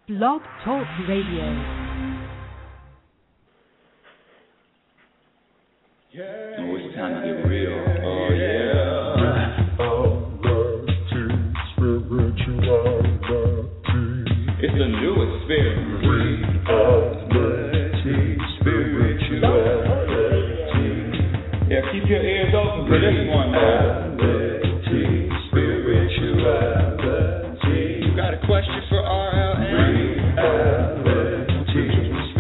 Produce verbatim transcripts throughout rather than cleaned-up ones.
Blog Talk Radio. Yeah. Oh, it's time to get real. Oh, yeah. It's a new experience. Reality, spirituality. Yeah, keep your ears open for this one now. Reality, spirituality. You got a question for R L N? Reality,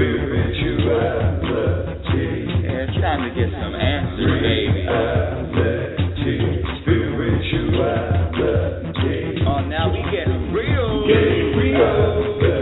spirituality. Yeah, it's time to get some answers, baby. Reality, spirituality. Oh, now we get real. Get real.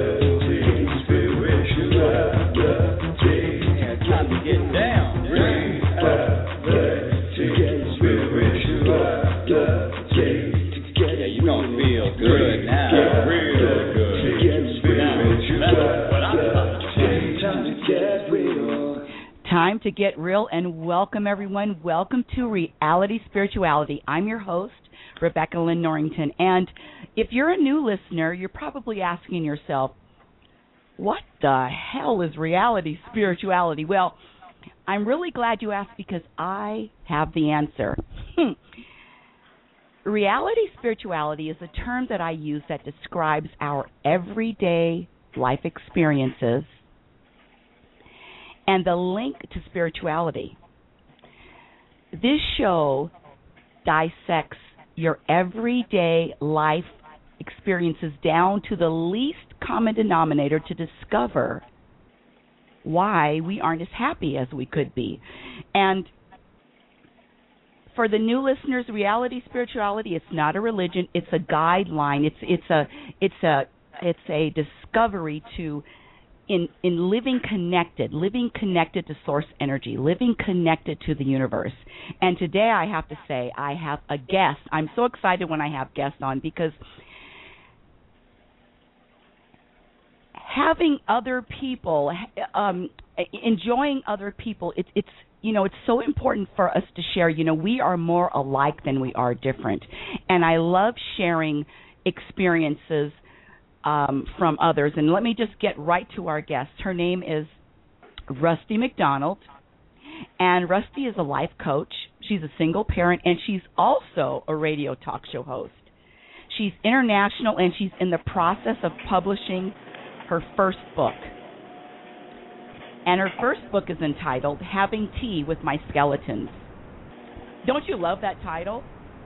Time to get real, and welcome everyone. Welcome to Reality Spirituality. I'm your host, Rebecca Lynn Norrington, and if you're a new listener, you're probably asking yourself, what the hell is reality spirituality? Well, I'm really glad you asked because I have the answer. Hmm. Reality spirituality is a term that I use that describes our everyday life experiences and the link to spirituality. This show dissects your everyday life experiences down to the least common denominator to discover why we aren't as happy as we could be. And for the new listeners, reality spirituality, it's not a religion, it's a guideline. It's it's a it's a it's a discovery to In, in living connected, living connected to source energy, living connected to the universe. And today I have to say I have a guest. I'm so excited when I have guests on because having other people, um, enjoying other people, it, it's, you know, it's so important for us to share. You know, we are more alike than we are different. And I love sharing experiences Um, from others. And let me just get right to our guest. Her name is Rusty McDonald, and Rusty is a life coach. She's a single parent, and she's also a radio talk show host. She's international, and she's in the process of publishing her first book. And her first book is entitled Having Tea with My Skeletons. Don't you love that title?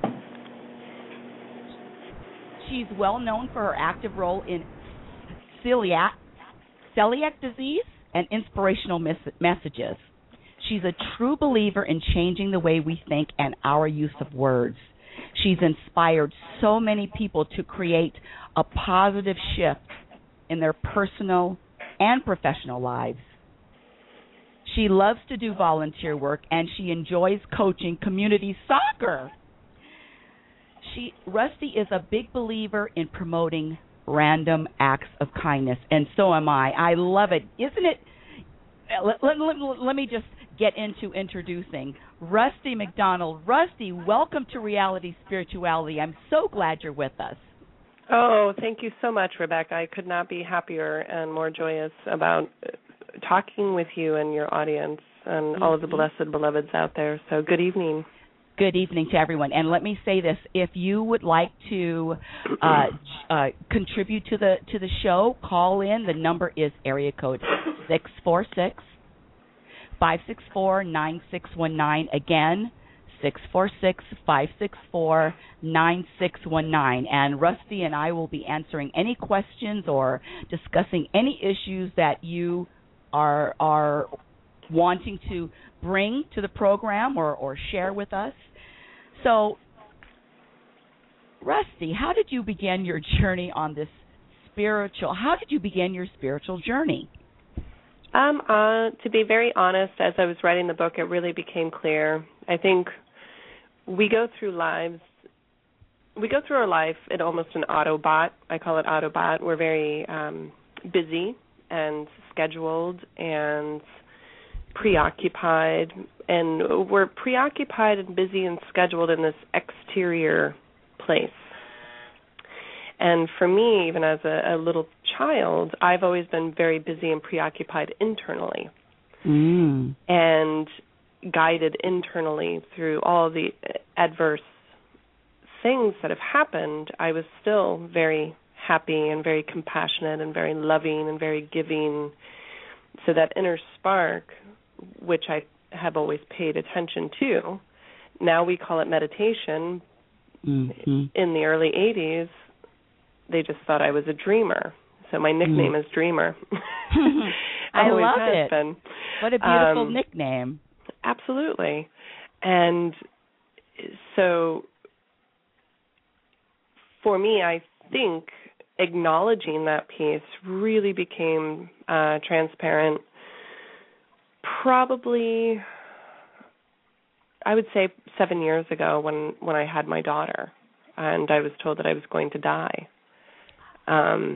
She's well known for her active role in celiac, celiac disease and inspirational mes- messages. She's a true believer in changing the way we think and our use of words. She's inspired so many people to create a positive shift in their personal and professional lives. She loves to do volunteer work, and she enjoys coaching community soccer. She, Rusty is a big believer in promoting random acts of kindness, and so am I. I love it. Isn't it? Let, let, let, let me just get into introducing Rusty McDonald. Rusty, welcome to Reality Spirituality. I'm so glad you're with us. Oh, thank you so much, Rebecca. I could not be happier and more joyous about talking with you and your audience and mm-hmm. all of the blessed beloveds out there. So good evening. Good evening to everyone. And let me say this, if you would like to uh, uh, contribute to the to the show, call in. The number is area code six four six, five six four, nine six one nine. Again, six four six, five six four, nine six one nine. And Rusty and I will be answering any questions or discussing any issues that you are are wanting to bring to the program or, or share with us. So, Rusty, how did you begin your journey on this spiritual, how did you begin your spiritual journey? Um, uh, to be very honest, as I was writing the book, it really became clear. I think we go through lives, we go through our life in almost an Autobot. I call it Autobot. We're very um, busy and scheduled and preoccupied, and we're preoccupied and busy and scheduled in this exterior place. And for me, even as a, a little child, I've always been very busy and preoccupied internally Mm. and guided internally through all the adverse things that have happened. I was still very happy and very compassionate and very loving and very giving. So that inner spark, which I have always paid attention to, now we call it meditation. Mm-hmm. In the early eighties, they just thought I was a dreamer. So my nickname mm. is Dreamer. I Always love has it. Been. What a beautiful um, nickname. Absolutely. And so for me, I think acknowledging that piece really became uh, transparent probably, I would say, seven years ago when, when I had my daughter and I was told that I was going to die. Um,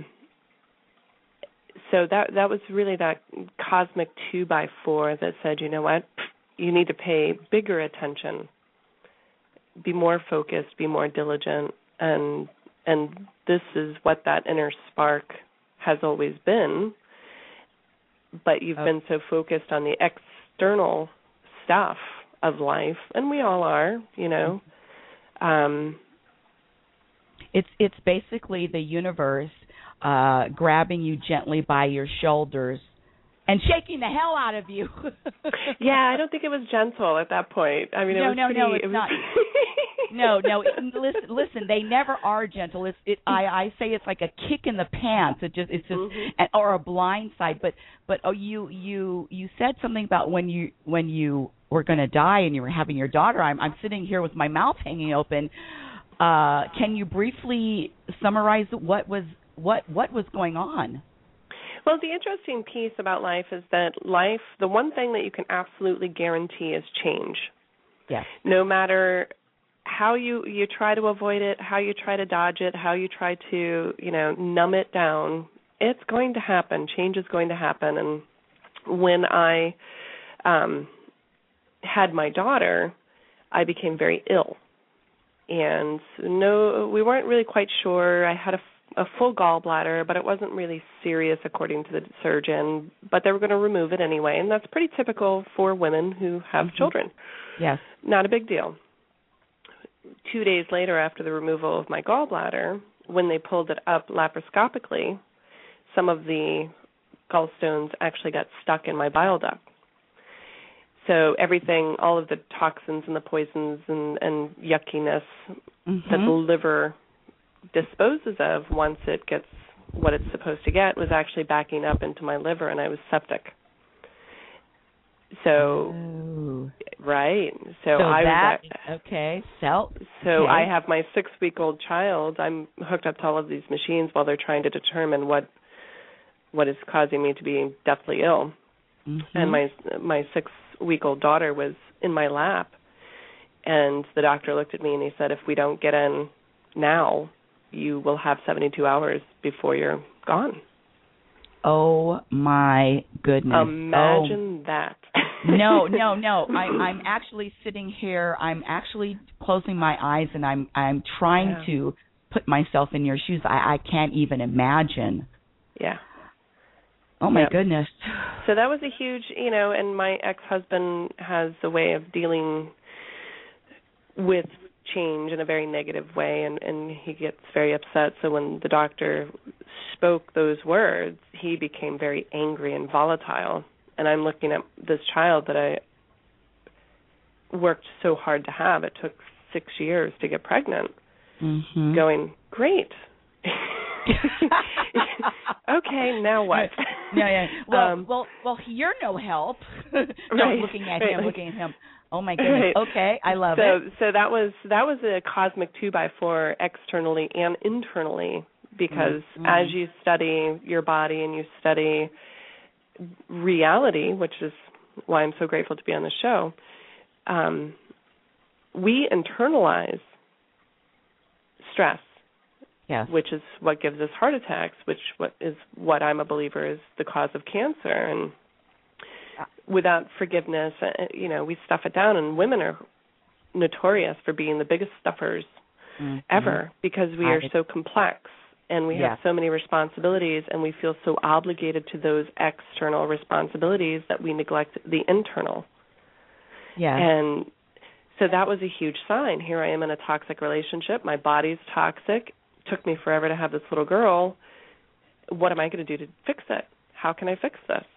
so that that was really that cosmic two by four that said, you know what, you need to pay bigger attention, be more focused, be more diligent, and and this is what that inner spark has always been. But you've okay. been so focused on the external stuff of life, and we all are, you know. Um, it's it's basically the universe uh, grabbing you gently by your shoulders and shaking the hell out of you. Yeah, I don't think it was gentle at that point. I mean, it no, was no, pretty, no, it's it was not. No, no. Listen, listen. They never are gentle. It's, it, I, I say it's like a kick in the pants. It just, it's just, mm-hmm. or a blind side. But, but oh, you, you, you said something about when you, when you were going to die and you were having your daughter. I'm, I'm sitting here with my mouth hanging open. Uh, can you briefly summarize what was, what, what was going on? Well, the interesting piece about life is that life, the one thing that you can absolutely guarantee is change. Yes. No matter how you, you try to avoid it, how you try to dodge it, how you try to, you know, numb it down, it's going to happen. Change is going to happen. And when I um, had my daughter, I became very ill. And no, we weren't really quite sure. I had a a full gallbladder, but it wasn't really serious according to the surgeon, but they were going to remove it anyway, and that's pretty typical for women who have mm-hmm. children. Yes. Not a big deal. Two days later after the removal of my gallbladder, when they pulled it up laparoscopically, some of the gallstones actually got stuck in my bile duct. So everything, all of the toxins and the poisons and, and yuckiness mm-hmm. that the liver disposes of once it gets what it's supposed to get was actually backing up into my liver, and I was septic. So, oh. right. So, so I that, was okay. So, so okay. I have my six-week-old child. I'm hooked up to all of these machines while they're trying to determine what what is causing me to be deathly ill. Mm-hmm. And my my six-week-old daughter was in my lap, and the doctor looked at me and he said, "If we don't get in now, you will have seventy-two hours before you're gone." Oh, my goodness. Imagine oh. that. no, no, no. I, I'm actually sitting here. I'm actually closing my eyes, and I'm I'm trying yeah. to put myself in your shoes. I, I can't even imagine. Yeah. Oh, my yep. goodness. So that was a huge, you know, and my ex-husband has a way of dealing with change in a very negative way, and, and he gets very upset. So when the doctor spoke those words, he became very angry and volatile. And I'm looking at this child that I worked so hard to have. It took six years to get pregnant. Mm-hmm. Going, great. Okay, now what? Yeah, yeah. Well, um, well, well. You're no help. no, right, looking at right. him, looking at him. Oh my goodness. Right. Okay, I love so, it. So that was that was a cosmic two by four externally and internally, because mm-hmm. as you study your body and you study reality, which is why I'm so grateful to be on the show, um, we internalize stress. Yes. Which is what gives us heart attacks, which what is what I'm a believer is the cause of cancer. And without forgiveness, you know, we stuff it down, and women are notorious for being the biggest stuffers mm-hmm. ever, because we are so complex and we Yes. have so many responsibilities, and we feel so obligated to those external responsibilities that we neglect the internal. Yes. And so that was a huge sign. Here I am in a toxic relationship. My body's toxic. It took me forever to have this little girl. What am I going to do to fix it? How can I fix this?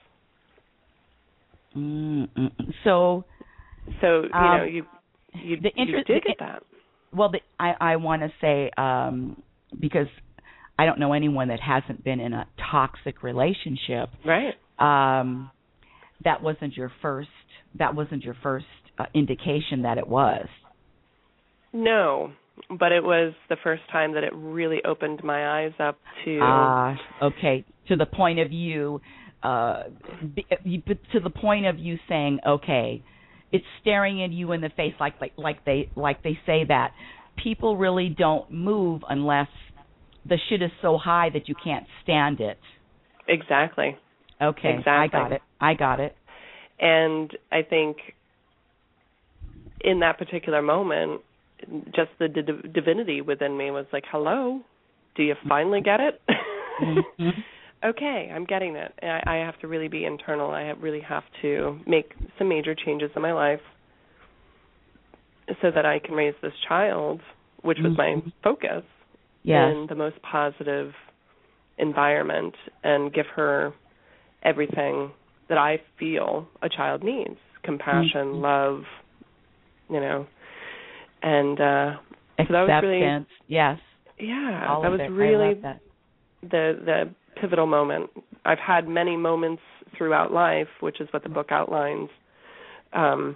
Mm-mm. So, so you um, know, you you, the inter- you dig the, at that. Well, the, I I want to say um, because I don't know anyone that hasn't been in a toxic relationship. Right. Um, that wasn't your first. That wasn't your first uh, indication that it was. No, but it was the first time that it really opened my eyes up to. Ah, uh, okay. To the point of you, uh, be, to the point of you saying, okay, it's staring at you in the face, like like like they like they say that people really don't move unless the shit is so high that you can't stand it. Exactly. Okay, exactly. I got it. I got it. And I think in that particular moment, just the d- divinity within me was like, hello, do you finally get it? Mm-hmm. Okay, I'm getting it. I, I have to really be internal. I have, really have to make some major changes in my life so that I can raise this child, which was mm-hmm. my focus, yes. in the most positive environment and give her everything that I feel a child needs: compassion, mm-hmm. love, you know, and uh, acceptance. So that was really, yes, yeah, all that was it. really that. the the pivotal moment. I've had many moments throughout life, which is what the book outlines, um,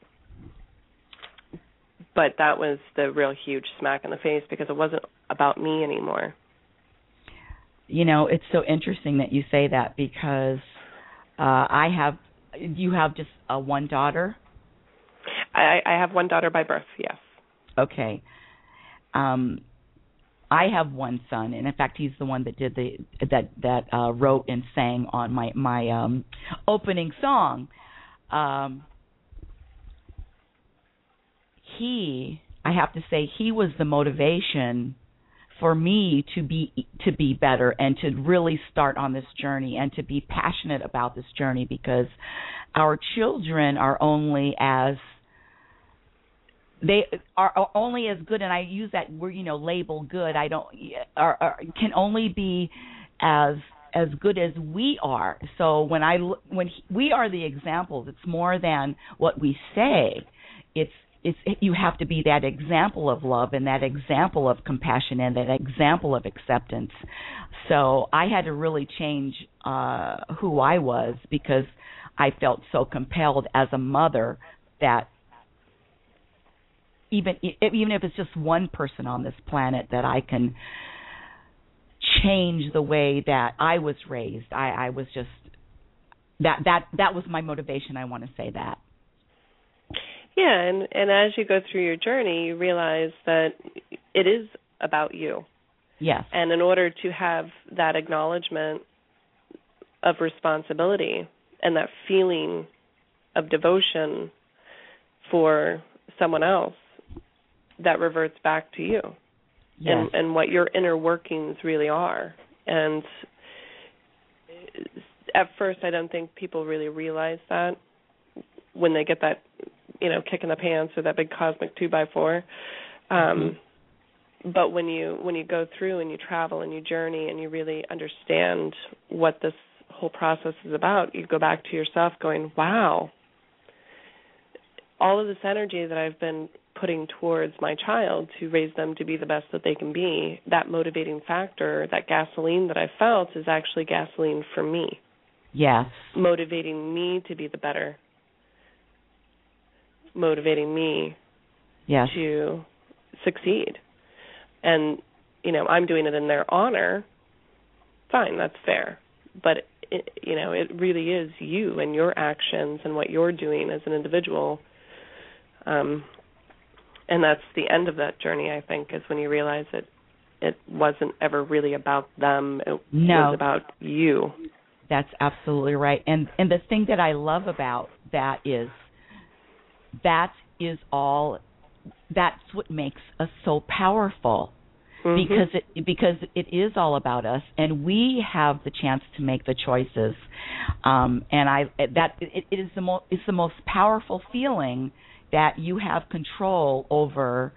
but that was the real huge smack in the face because it wasn't about me anymore. You know, it's so interesting that you say that because uh, I have, you have just uh, one daughter? I, I have one daughter by birth, yes. Okay. Um, I have one son, and in fact, he's the one that did the that that uh, wrote and sang on my my um, opening song. Um, he, I have to say, he was the motivation for me to be to be better and to really start on this journey and to be passionate about this journey, because our children are only as they are only as good, and I use that word, you know, label good. I don't are, are can only be as as good as we are. So when I when he, we are the examples, it's more than what we say. It's it's you have to be that example of love and that example of compassion and that example of acceptance. So I had to really change uh, who I was, because I felt so compelled as a mother that even even if it's just one person on this planet, that I can change the way that I was raised. I, I was just that that that was my motivation. I want to say that. Yeah, and, and as you go through your journey, you realize that it is about you. Yes. And in order to have that acknowledgement of responsibility and that feeling of devotion for someone else, that reverts back to you. Yes. and, and what your inner workings really are. And at first, I don't think people really realize that when they get that, you know, kick in the pants or that big cosmic two by four. Um, mm-hmm. But when you when you go through and you travel and you journey and you really understand what this whole process is about, you go back to yourself going, wow, all of this energy that I've been putting towards my child to raise them to be the best that they can be, that motivating factor, that gasoline that I felt, is actually gasoline for me. Yes. Motivating me to be the better. Motivating me yes. to succeed. And, you know, I'm doing it in their honor. Fine, that's fair. But, it, you know, it really is you and your actions and what you're doing as an individual. Um, and that's the end of that journey, I think, is when you realize that it wasn't ever really about them. It no. was about you. That's absolutely right. And and the thing that I love about that is that is all, that's what makes us so powerful. Mm-hmm. because it because it is all about us, and we have the chance to make the choices. Um, and I that it, it is the most it's the most powerful feeling that you have control over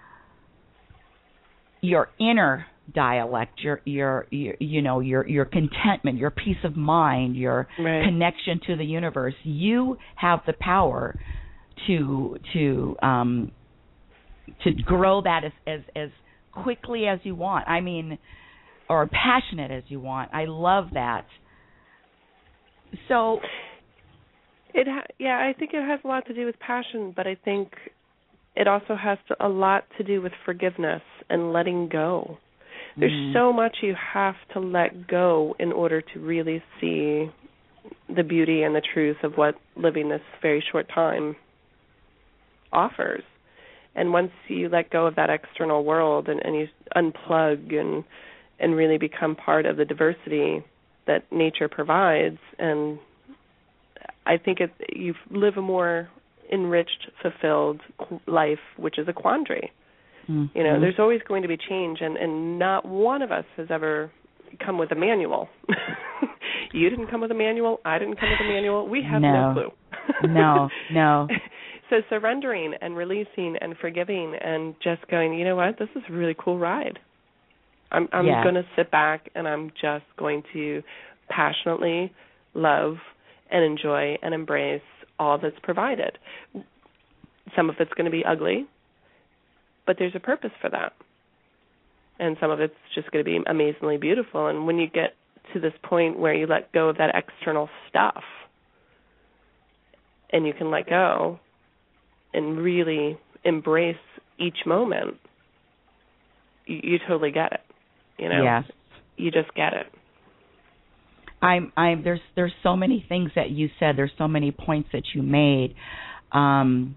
your inner dialect, your your, your you know your your contentment, your peace of mind, your right. connection to the universe. You have the power to to um, to grow that as, as as quickly as you want. I mean, or passionate as you want. I love that. So, it ha- yeah, I think it has a lot to do with passion, but I think it also has to, a lot to do with forgiveness and letting go. There's mm. so much you have to let go in order to really see the beauty and the truth of what living this very short time offers. And once you let go of that external world and, and you unplug and and really become part of the diversity that nature provides, and I think it, you live a more enriched, fulfilled life, which is a quandary. Mm-hmm. You know, there's always going to be change, and, and not one of us has ever come with a manual. You didn't come with a manual. I didn't come with a manual. We have no, no clue. no, no. So surrendering and releasing and forgiving and just going, you know what, this is a really cool ride. I'm, I'm yeah. going to sit back and I'm just going to passionately love and enjoy and embrace all that's provided. Some of it's going to be ugly, but there's a purpose for that. And some of it's just going to be amazingly beautiful. And when you get to this point where you let go of that external stuff and you can let go and really embrace each moment, you, you totally get it. You know, yes. You just get it. I'm, I'm. There's, there's so many things that you said. There's so many points that you made. Um,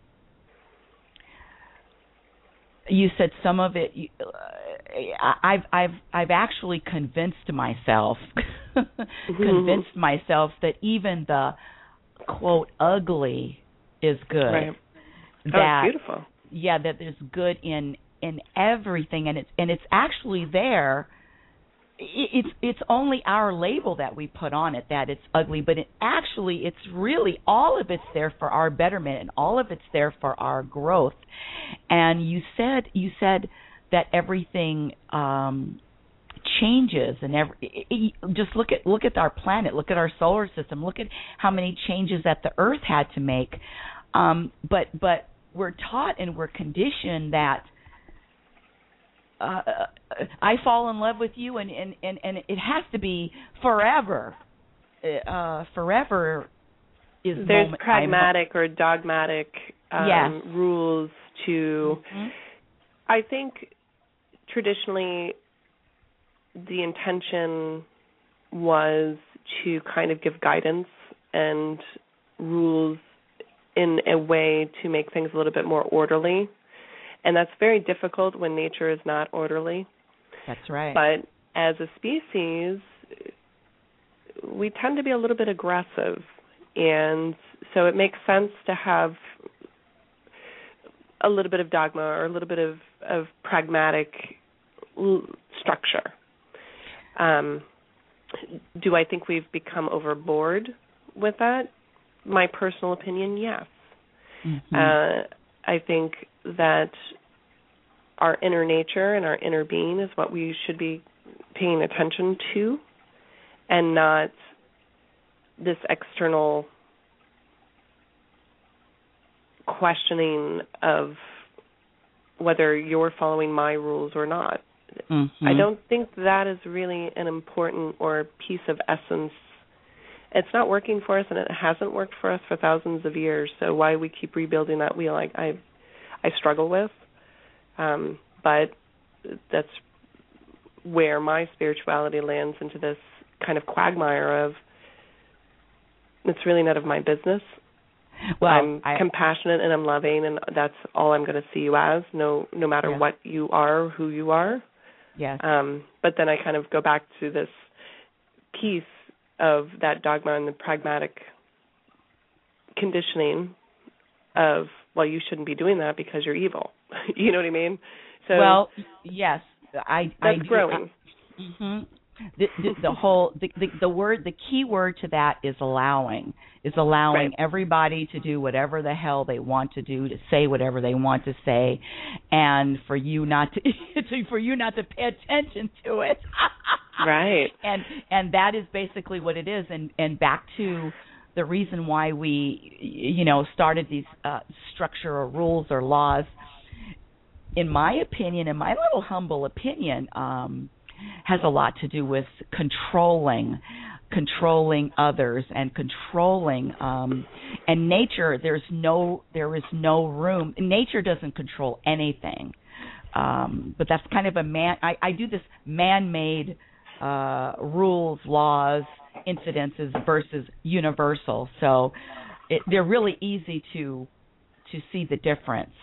you said some of it. Uh, I've, I've, I've actually convinced myself, mm-hmm. convinced myself that even the quote ugly is good. Right. That, oh, it's beautiful. Yeah, that there's good in in everything, and it's and it's actually there. It's it's only our label that we put on it that it's ugly, but it actually it's really all of it's there for our betterment, and all of it's there for our growth. And you said you said that everything um, changes, and every it, it, just look at look at our planet, look at our solar system, look at how many changes that the Earth had to make. Um, but but we're taught and we're conditioned that. Uh, I fall in love with you, and, and, and, and it has to be forever. Uh, forever is there's moment, pragmatic I'm, or dogmatic um, yes. rules to. Mm-hmm. I think traditionally the intention was to kind of give guidance and rules in a way to make things a little bit more orderly. And that's very difficult when nature is not orderly. That's right. But as a species, we tend to be a little bit aggressive. And so it makes sense to have a little bit of dogma or a little bit of, of pragmatic l- structure. Um, do I think we've become overboard with that? My personal opinion, yes. Mm-hmm. Uh, I think that our inner nature and our inner being is what we should be paying attention to, and not this external questioning of whether you're following my rules or not. Mm-hmm. I don't think that is really an important or piece of essence. It's not working for us, and it hasn't worked for us for thousands of years. So why we keep rebuilding that wheel, I I, I struggle with. Um, but that's where my spirituality lands into this kind of quagmire of it's really none of my business. Well, I'm I, compassionate and I'm loving, and that's all I'm going to see you as, no no matter yeah. what you are, who you are. Yes. Um, but then I kind of go back to this piece of that dogma and the pragmatic conditioning of, well, you shouldn't be doing that because you're evil. You know what I mean? So, well, yes. I That's I growing. I, mm-hmm. The, the, the whole the, the the word the key word to that is allowing is allowing Right. everybody to do whatever the hell they want to do, to say whatever they want to say, and for you not to, to for you not to pay attention to it. Right. And and that is basically what it is. And and back to the reason why we you know started these uh, structure or rules or laws. In my opinion, in my little humble opinion. Um, has a lot to do with controlling, controlling others and controlling. Um, and nature, there's no, there is no room. Nature doesn't control anything. Um, but that's kind of a man. I, I do this man-made uh, rules, laws, incidences versus universal. So it, they're really easy to to see the difference.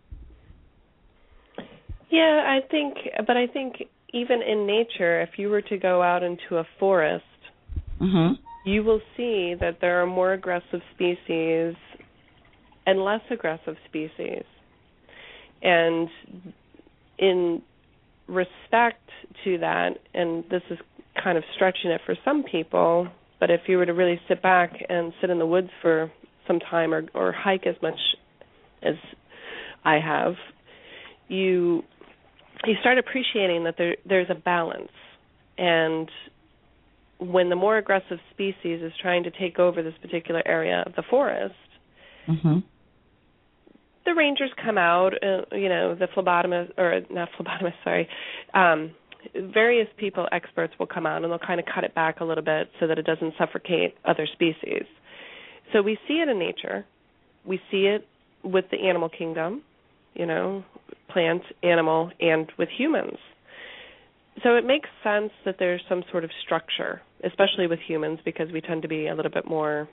Yeah, I think, but I think. Even in nature, if you were to go out into a forest, mm-hmm. you will see that there are more aggressive species and less aggressive species. And in respect to that, and this is kind of stretching it for some people, but if you were to really sit back and sit in the woods for some time or, or hike as much as I have, you... you start appreciating that there there's a balance, and when the more aggressive species is trying to take over this particular area of the forest, mm-hmm. the rangers come out, uh, you know, the phlebotomist, or not phlebotomist, sorry, um, various people, experts will come out and they'll kind of cut it back a little bit so that it doesn't suffocate other species. So we see it in nature. We see it with the animal kingdom, you know, plant, animal, and with humans. So it makes sense that there's some sort of structure, especially with humans, because we tend to be a little bit more,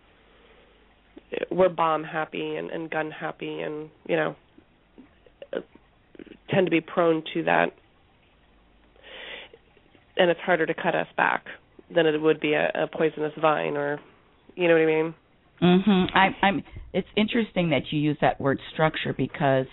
we're bomb happy and, and gun happy and, you know, tend to be prone to that. And it's harder to cut us back than it would be a, a poisonous vine or, you know what I mean? Mm-hmm. I, I'm. It's interesting that you use that word structure because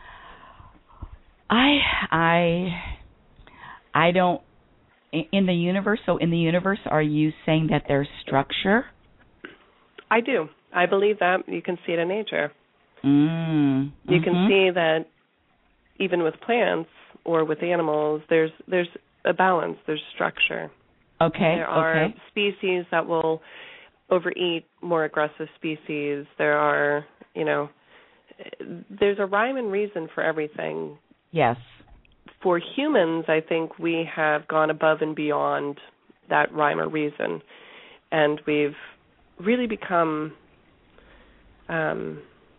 I, I, I don't. In the universe, so in the universe, are you saying that there's structure? I do. I believe that. You can see it in nature. Mm, you mm-hmm. can see that even with plants or with animals, there's there's a balance. There's structure. Okay. There are okay. species that will overeat more aggressive species. There are, you know, there's a rhyme and reason for everything. Yes. For humans, I think we have gone above and beyond that rhyme or reason, and we've really become um,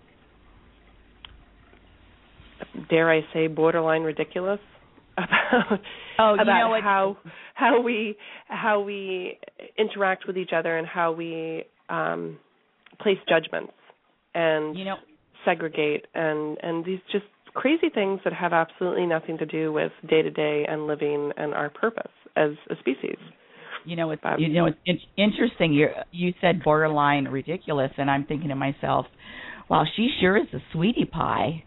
dare I say, borderline ridiculous about oh, you about know what? how how we how we interact with each other and how we um, place judgments and you know, segregate and and these just crazy things that have absolutely nothing to do with day to day and living and our purpose as a species. You know, it's you know it's, it's interesting. You you said borderline ridiculous, and I'm thinking to myself, wow, she sure is a sweetie pie.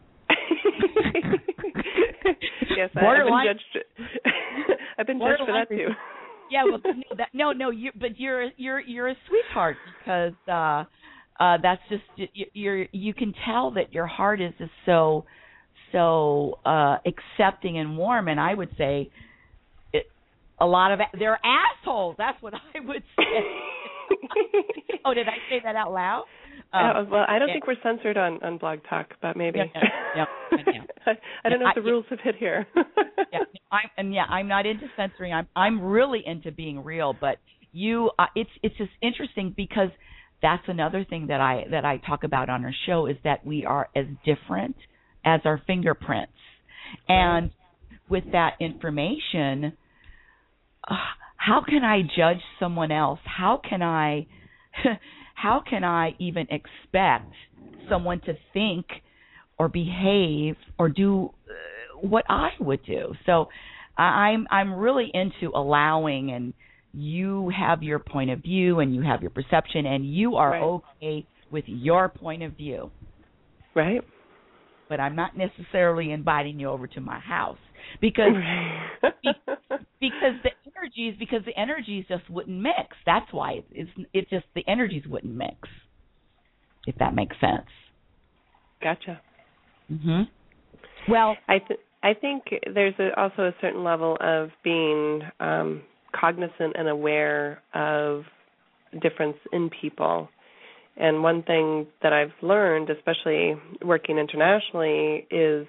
Yes, borderline, I've been judged. I've been judged for that too. Yeah, well, no, that, no, no, you, but you're you're you're a sweetheart because uh, uh, that's just you, you're you can tell that your heart is just so so uh, accepting and warm, and I would say it, a lot of they're assholes. That's what I would say. Oh, did I say that out loud? Um, uh, well, I don't yeah. think we're censored on, on Blog Talk, but maybe. Yeah, yeah, yeah, yeah. I, I don't yeah, know if the I, rules have hit here. yeah, I'm, and yeah, I'm not into censoring. I'm I'm really into being real. But you, uh, it's it's just interesting because that's another thing that I that I talk about on our show is that we are as different as our fingerprints, and with that information, uh, how can I judge someone else? How can I? How can I even expect someone to think or behave or do uh, what I would do? So I'm I'm really into allowing, and you have your point of view and you have your perception, and you are right. okay with your point of view. Right. But I'm not necessarily inviting you over to my house. because be, because the energies because the energies just wouldn't mix. That's why it's it just the energies wouldn't mix. If that makes sense. Gotcha. Mhm. Well, I th- I think there's a, also a certain level of being um, cognizant and aware of difference in people. And one thing that I've learned, especially working internationally, is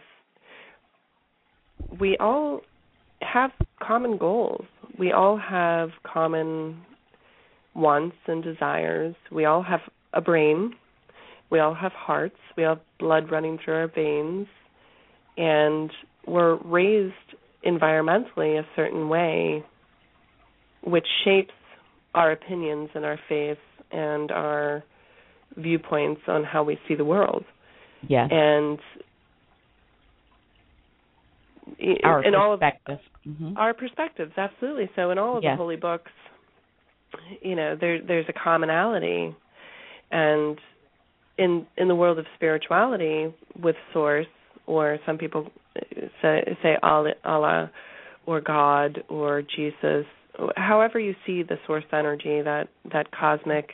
we all have common goals. We all have common wants and desires. We all have a brain. We all have hearts. We all have blood running through our veins. And we're raised environmentally a certain way, which shapes our opinions and our faith and our viewpoints on how we see the world. yes. And Our in all of perspective. Mm-hmm. our perspectives, absolutely. So in all of yes. the holy books, you know, there there's a commonality. And in in the world of spirituality with Source, or some people say, say Allah or God or Jesus, however you see the source energy, that, that cosmic,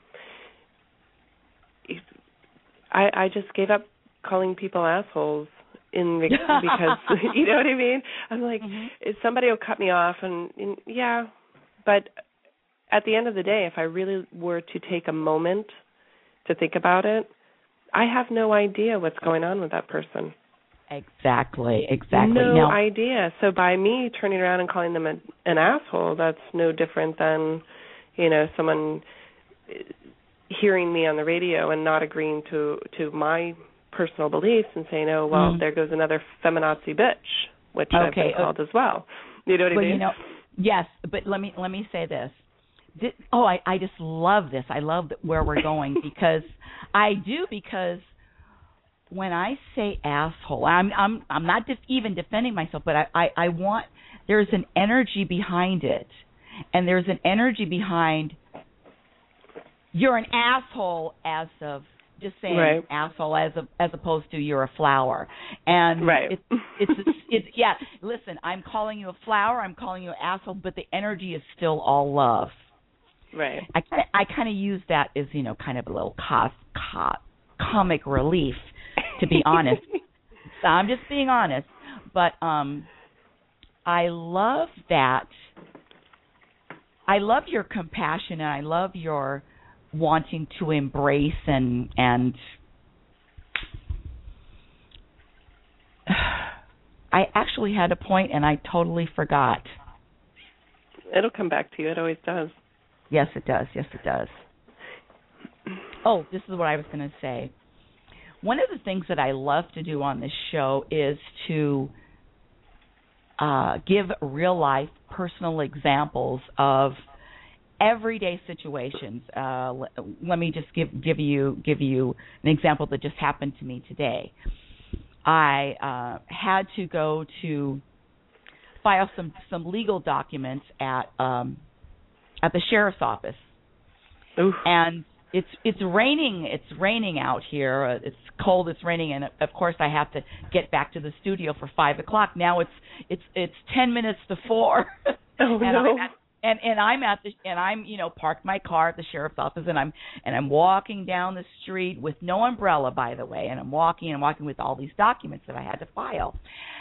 I, I just gave up calling people assholes in the, because, you know what I mean? I'm like, mm-hmm. somebody will cut me off, and, and yeah, but at the end of the day, if I really were to take a moment to think about it, I have no idea what's going on with that person. Exactly, exactly. No now, idea. So by me turning around and calling them a, an asshole, that's no different than, you know, someone hearing me on the radio and not agreeing to, to my personal beliefs and saying, oh, well, mm. there goes another feminazi bitch, which okay. I've been called uh, as well. You know what well, I mean? You know, yes, but let me let me say this. This oh, I, I just love this. I love where we're going because I do because when I say asshole, I'm I'm I'm not just even defending myself, but I, I, I want there's an energy behind it, and there's an energy behind you're an asshole as of just saying right. asshole as of, as opposed to you're a flower, and right. it's it's, it's it's yeah. Listen, I'm calling you a flower, I'm calling you an asshole, but the energy is still all love. Right. I I kind of use that as you know kind of a little cos, co, comic relief. To be honest, I'm just being honest, but um, I love that. I love your compassion, and I love your wanting to embrace and and. I actually had a point, and I totally forgot. It'll come back to you. It always does. Yes, it does. Yes, it does. Oh, this is what I was going to say. One of the things that I love to do on this show is to uh, give real-life personal examples of everyday situations. Uh, let, let me just give, give you give you an example that just happened to me today. I uh, had to go to file some, some legal documents at um, at the sheriff's office, Oof. and It's it's raining. It's raining out here. Uh, it's cold. It's raining, and of course I have to get back to the studio for five o'clock. Now it's it's it's ten minutes to four. Oh and no! I'm at, and and I'm at the and I'm you know parked my car at the sheriff's office, and I'm and I'm walking down the street with no umbrella, by the way, and I'm walking and walking with all these documents that I had to file.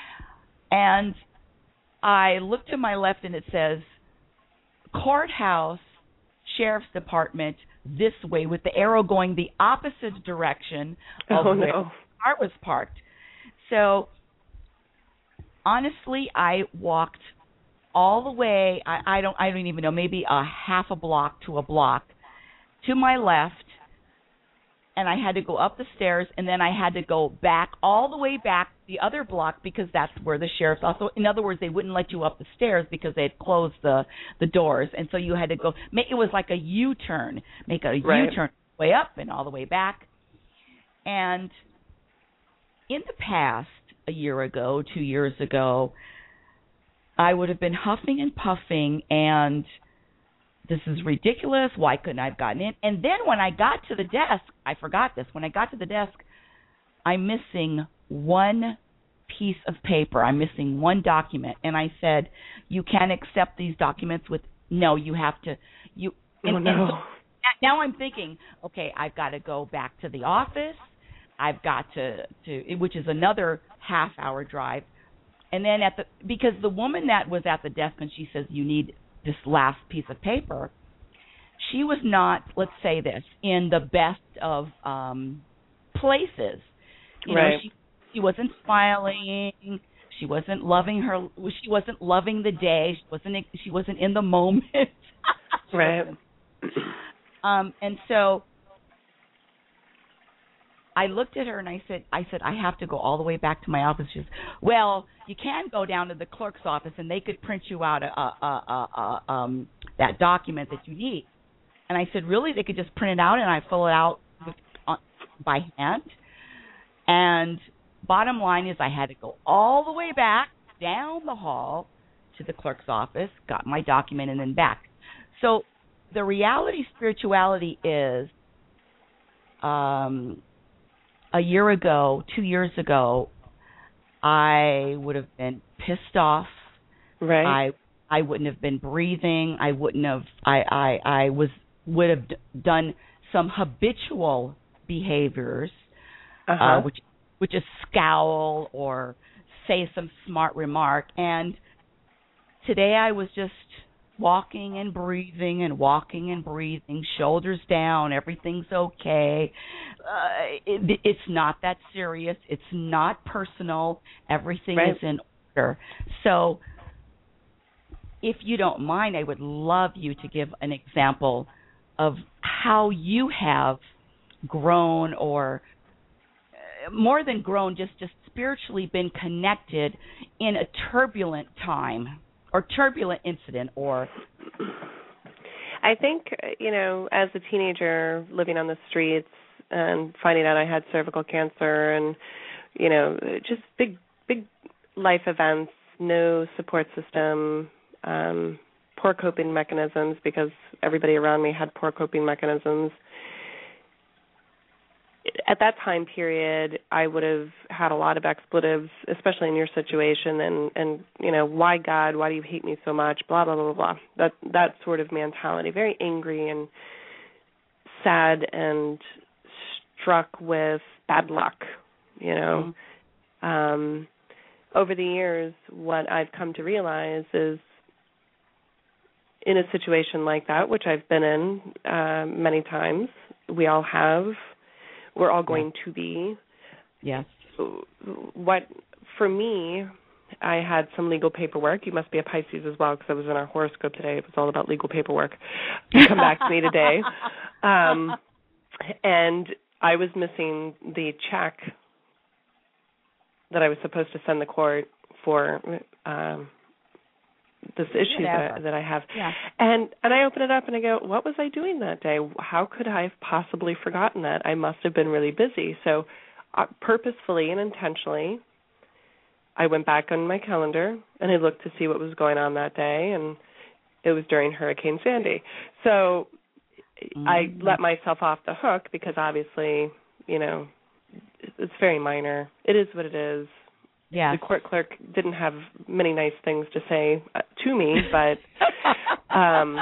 And I look to my left, and it says courthouse, sheriff's department, this way, with the arrow going the opposite direction of oh, where no. the car was parked. So, honestly, I walked all the way. I, I don't. I don't even know. Maybe a half a block to a block to my left, and I had to go up the stairs, and then I had to go back all the way back the other block because that's where the sheriff's also. In other words, they wouldn't let you up the stairs because they had closed the the doors, and so you had to go. Make, it was like a U-turn, make a right. U-turn way up and all the way back. And in the past, a year ago, two years ago, I would have been huffing and puffing and this is ridiculous. Why couldn't I have gotten in? And then when I got to the desk, I forgot this. When I got to the desk, I'm missing one piece of paper. I'm missing one document. And I said, you can't accept these documents with, no, you have to, you, and, oh, no. and so now I'm thinking, okay, I've got to go back to the office. I've got to, to, which is another half hour drive. And then at the, because the woman that was at the desk and she says, you need this last piece of paper, she was not, let's say this, in the best of um, places. You right. know, she, she wasn't smiling. She wasn't loving her. She wasn't loving the day. She wasn't. She wasn't in the moment. right. Um, and so I looked at her and I said, I said, I have to go all the way back to my office. She says, well, you can go down to the clerk's office and they could print you out a, a, a, a, um, that document that you need. And I said, really? They could just print it out and I fill it out with, uh, by hand? And bottom line is I had to go all the way back down the hall to the clerk's office, got my document, and then back. So the reality spirituality is um, a year ago, two years ago, I would have been pissed off. Right. I I wouldn't have been breathing. I wouldn't have. I I, I was would have d- done some habitual behaviors, uh-huh. uh, which which is scowl or say some smart remark. And today I was just walking and breathing and walking and breathing, shoulders down, everything's okay. Uh, it, it's not that serious. It's not personal. Everything right. is in order. So if you don't mind, I would love you to give an example of how you have grown, or more than grown, just, just spiritually been connected in a turbulent time or turbulent incident. Or I think, you know, as a teenager living on the streets and finding out I had cervical cancer and, you know, just big, big life events, no support system, um, poor coping mechanisms because everybody around me had poor coping mechanisms. At that time period, I would have had a lot of expletives, especially in your situation, and, and you know, why God, why do you hate me so much, blah, blah, blah, blah, blah. That, that sort of mentality, very angry and sad and struck with bad luck, you know. Mm-hmm. Um, over the years, what I've come to realize is in a situation like that, which I've been in uh, many times, we all have, we're all going yeah. to be. Yes. What, for me, I had some legal paperwork. You must be a Pisces as well, because I was in our horoscope today. It was all about legal paperwork. You come back to me today. Um, and I was missing the check that I was supposed to send the court for um, this issue that, that I have. Yeah. And and I open it up and I go, what was I doing that day? How could I have possibly forgotten that? I must have been really busy. So uh, purposefully and intentionally, I went back on my calendar and I looked to see what was going on that day, and it was during Hurricane Sandy. So mm-hmm. I let myself off the hook because obviously, you know, it's very minor. It is what it is. Yeah. The court clerk didn't have many nice things to say uh, to me, but um,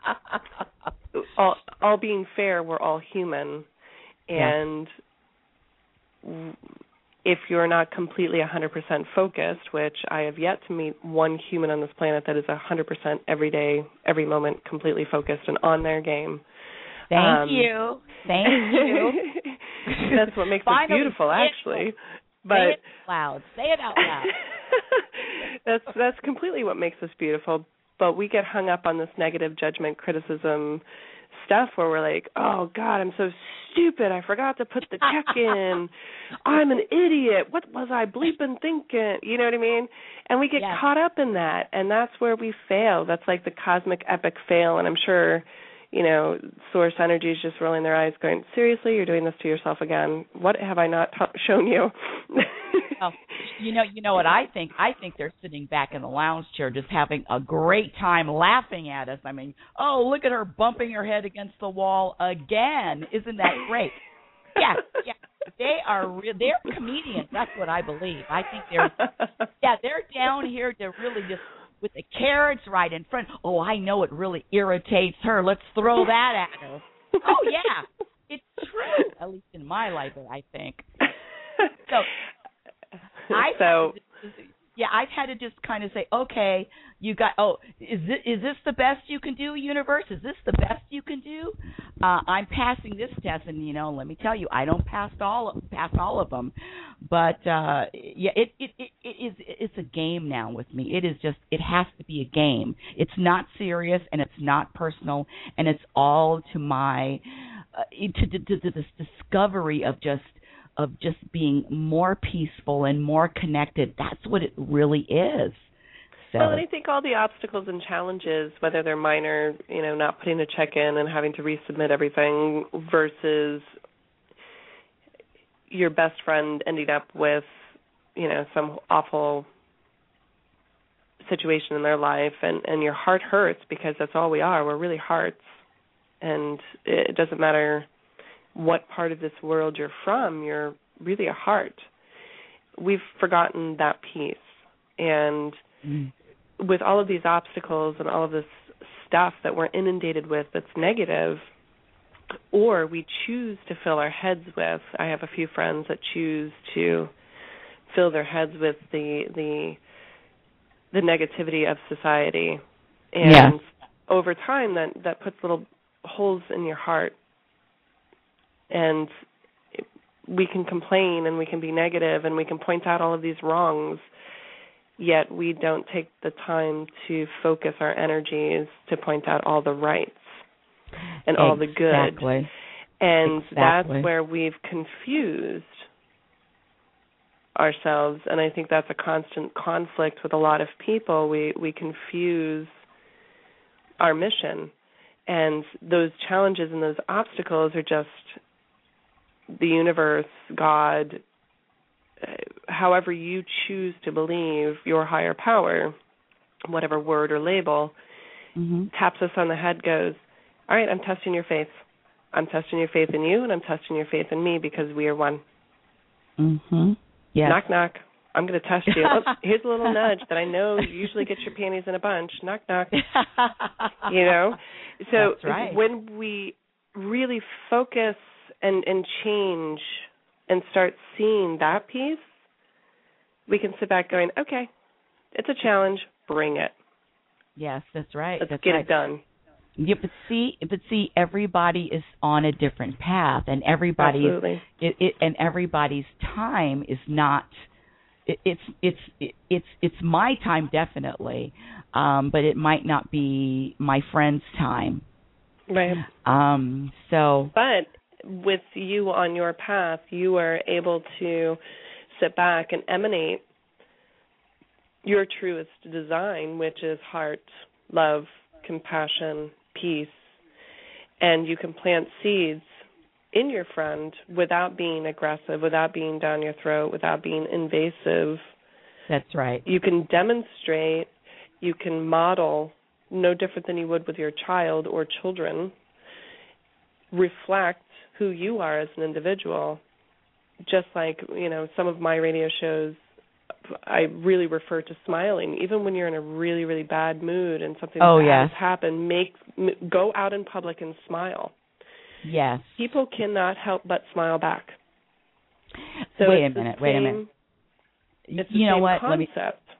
all, all being fair, we're all human. And yeah. if you're not completely one hundred percent focused, which I have yet to meet one human on this planet that is one hundred percent every day, every moment, completely focused and on their game. Thank um, you. Thank you. That's what makes it beautiful, actually. But say it out loud. Say it out loud. that's that's completely what makes us beautiful. But we get hung up on this negative judgment, criticism stuff where we're like, oh, God, I'm so stupid. I forgot to put the check in. I'm an idiot. What was I bleeping thinking? You know what I mean? And we get yes. caught up in that, and that's where we fail. That's like the cosmic epic fail, and I'm sure, you know, Source Energy is just rolling their eyes going, seriously, you're doing this to yourself again. What have I not t- shown you? Oh, you know, you know what I think? I think they're sitting back in the lounge chair just having a great time laughing at us. I mean, oh, look at her bumping her head against the wall again. Isn't that great? Yeah, yeah. they are re- they're comedians. That's what I believe. I think they're yeah they're down here to really just with the carrots right in front. Oh, I know it really irritates her. Let's throw that at her. Oh yeah, it's true. At least in my life, I think. So I so. Yeah, I've had to just kind of say, okay, you got. Oh, is this is this the best you can do, universe? Is this the best you can do? Uh, I'm passing this test, and you know, let me tell you, I don't pass all pass all of them, but uh, yeah, it, it it it is it's a game now with me. It is just it has to be a game. It's not serious and it's not personal, and it's all to my uh, to, to, to this discovery of just. of just being more peaceful and more connected. That's what it really is. So. Well, and I think all the obstacles and challenges, whether they're minor, you know, not putting a check in and having to resubmit everything versus your best friend ending up with, you know, some awful situation in their life and, and your heart hurts because that's all we are. We're really hearts. And it doesn't matter what part of this world you're from, you're really a heart. We've forgotten that piece. And mm. with all of these obstacles and all of this stuff that we're inundated with that's negative, or we choose to fill our heads with, I have a few friends that choose to fill their heads with the the, the negativity of society. And yeah. over time, that, that puts little holes in your heart. And we can complain and we can be negative and we can point out all of these wrongs, yet we don't take the time to focus our energies to point out all the rights and exactly. all the good. And exactly. that's where we've confused ourselves, and I think that's a constant conflict with a lot of people. We, we confuse our mission, and those challenges and those obstacles are just the universe, God, however you choose to believe, your higher power, whatever word or label, mm-hmm. taps us on the head, goes, all right, I'm testing your faith. I'm testing your faith in you, and I'm testing your faith in me because we are one. Mm-hmm. Yes. Knock, knock. I'm going to test you. Oh, here's a little nudge that I know you usually get your panties in a bunch. Knock, knock. You know? So that's right. when we really focus and, and change and start seeing that piece, we can sit back going, okay, it's a challenge, bring it. Yes, that's right. Let's that's get right. it done. Yeah, but see, but see, everybody is on a different path, and everybody, Absolutely. it, it, and everybody's time is not. It, it's it's it, it's it's my time definitely, um, but it might not be my friend's time. Right. Um. So. But with you on your path, you are able to sit back and emanate your truest design, which is heart, love, compassion, peace, and you can plant seeds in your friend without being aggressive, without being down your throat, without being invasive. That's right. You can demonstrate, you can model, no different than you would with your child or children, reflect who you are as an individual. Just like, you know, some of my radio shows, I really refer to smiling. Even when you're in a really, really bad mood and something oh, bad yes. has happened, make, go out in public and smile. Yes. People cannot help but smile back. So wait a minute, same, wait a minute. It's you the know same what? concept. Let me,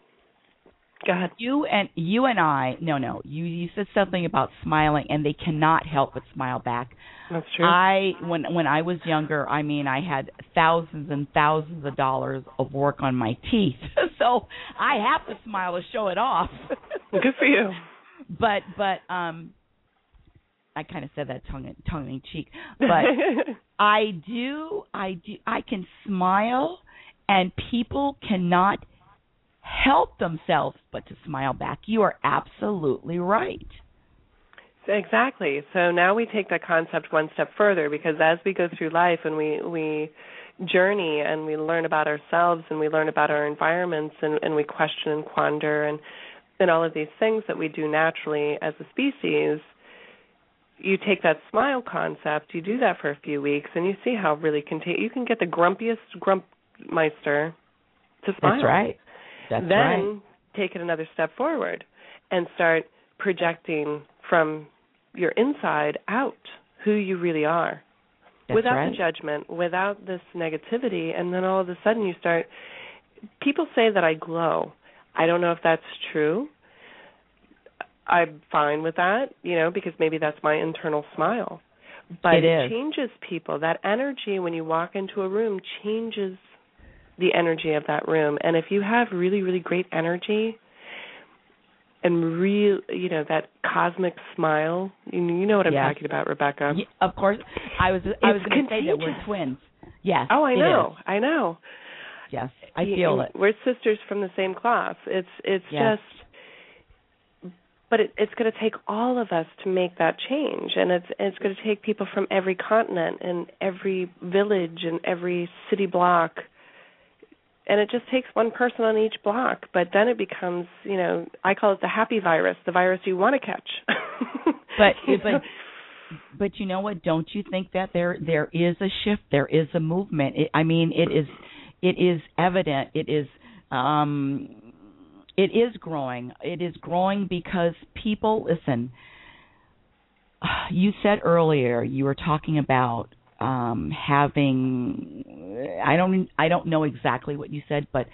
Go ahead. You and you and I, no, no. You you said something about smiling, and they cannot help but smile back. That's true. I when when I was younger, I mean, I had thousands and thousands of dollars of work on my teeth, so I have to smile to show it off. Good for you. But but um, I kind of said that tongue tongue in cheek, but I do I do I can smile, and people cannot help themselves but to smile back. You are absolutely right. Exactly. So now we take that concept one step further, because as we go through life and we, we journey and we learn about ourselves and we learn about our environments and, and we question and quander and, and all of these things that we do naturally as a species, you take that smile concept, you do that for a few weeks, and you see how really contagious. You can get the grumpiest grumpmeister to smile. That's right. That's then right. take it another step forward and start projecting from your inside out who you really are. That's without right. the judgment, without this negativity, and then all of a sudden you start, people say that I glow. I don't know if that's true. I'm fine with that, you know, because maybe that's my internal smile. But it, it is. changes people. That energy when you walk into a room changes the energy of that room. And if you have really, really great energy and real, you know, that cosmic smile, you, you know what I'm yes. talking about, Rebecca. Yeah, of course. I was I was going to say that we're twins. Yes. Oh, I know. Is. I know. Yes, I feel it. We're sisters from the same cloth. It's it's yes. just, but it, it's going to take all of us to make that change, and it's it's going to take people from every continent and every village and every city block, and it just takes one person on each block. But then it becomes, you know, I call it the happy virus, the virus you want to catch. but but. But you know what? Don't you think that there there is a shift? There is a movement. It, I mean, it is it is evident. It is um, it is growing. It is growing because people listen. You said earlier you were talking about um, having. I don't I don't know exactly what you said, but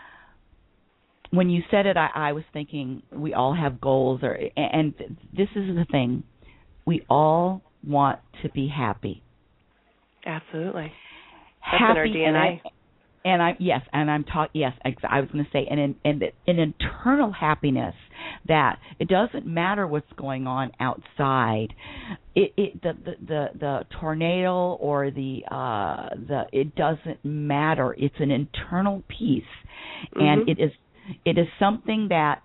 when you said it, I, I was thinking we all have goals, or and this is the thing. We all want to be happy. Absolutely. That's happy, in our D N A. And I, and I yes, and I'm talking yes. I was going to say an an, an internal happiness that it doesn't matter what's going on outside. It, it the, the the the tornado or the uh the it doesn't matter. It's an internal peace, mm-hmm. and it is it is something that.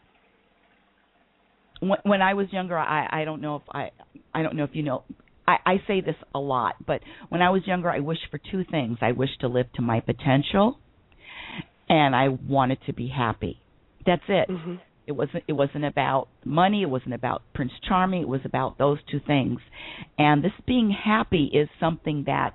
When I was younger, I, I don't know if I I don't know if you know. I, I say this a lot, but when I was younger, I wished for two things. I wished to live to my potential, and I wanted to be happy. That's it. Mm-hmm. It wasn't it wasn't about money. It wasn't about Prince Charming. It was about those two things. And this being happy is something that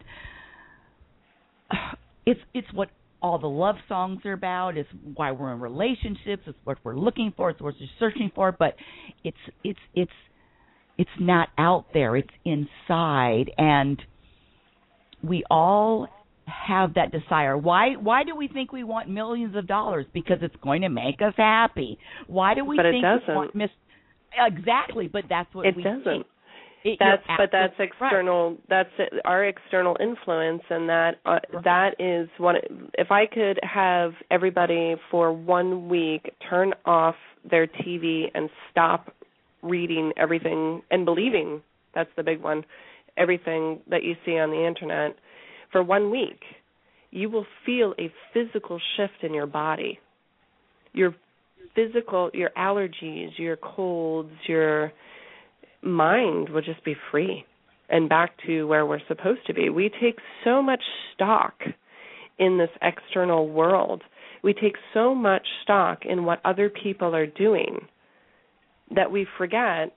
uh, it's it's what all the love songs are about. It's why we're in relationships. It's what we're looking for. It's what we're searching for. But it's it's it's it's not out there. It's inside, and we all have that desire. Why why do we think we want millions of dollars? Because it's going to make us happy. Why do we but think it doesn't. we want mis- exactly? But that's what it we doesn't. think. It, that's but that's external. Right. That's our external influence, and that uh, right. that is one. If I could have everybody for one week turn off their T V and stop reading everything and believing, that's the big one, everything that you see on the internet for one week, you will feel a physical shift in your body. Your physical, your allergies, your colds, your mind will just be free and back to where we're supposed to be. We take so much stock in this external world. We take so much stock in what other people are doing that we forget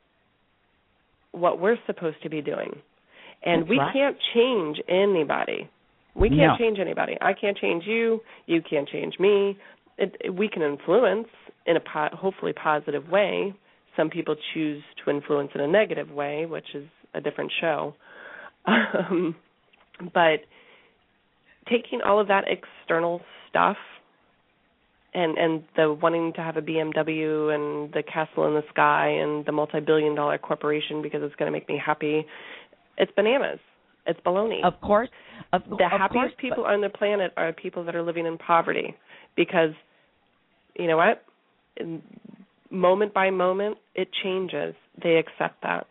what we're supposed to be doing. And That's we right. can't change anybody. We can't no. change anybody. I can't change you. You can't change me. It, it, we can influence in a po- hopefully positive way. Some people choose to influence in a negative way, which is a different show. Um, but taking all of that external stuff and, and the wanting to have a B M W and the castle in the sky and the multi-billion dollar corporation because it's going to make me happy, it's bananas. It's baloney. Of course. Of, the of happiest course, people but... on the planet are people that are living in poverty because, you know what? In, moment by moment, it changes. They accept that.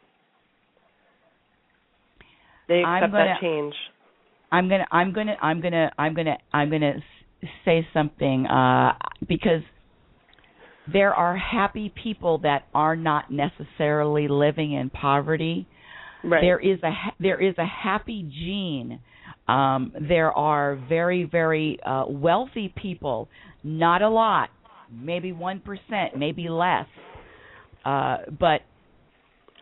They accept gonna, that change. I'm gonna, I'm gonna, I'm gonna, I'm gonna, I'm gonna say something uh, because there are happy people that are not necessarily living in poverty. Right. There is a there is a happy gene. Um, there are very very uh, wealthy people, not a lot, maybe one percent, maybe less, uh, but